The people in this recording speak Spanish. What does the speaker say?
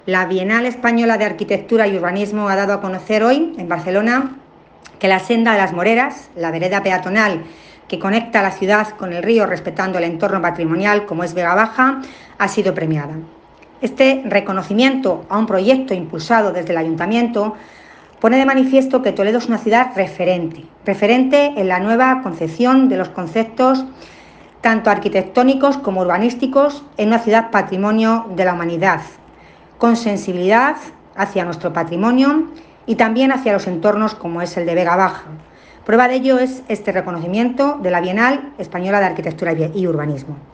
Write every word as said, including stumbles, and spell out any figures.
La Bienal Española de Arquitectura y Urbanismo ha dado a conocer hoy, en Barcelona, que la Senda de las Moreras, la vereda peatonal que conecta la ciudad con el río respetando el entorno patrimonial como es Vega Baja, ha sido premiada. Este reconocimiento a un proyecto impulsado desde el Ayuntamiento pone de manifiesto que Toledo es una ciudad referente, referente en la nueva concepción de los conceptos tanto arquitectónicos como urbanísticos en una ciudad patrimonio de la humanidad, con sensibilidad hacia nuestro patrimonio y también hacia los entornos como es el de Vega Baja. Prueba de ello es este reconocimiento de la Bienal Española de Arquitectura y Urbanismo.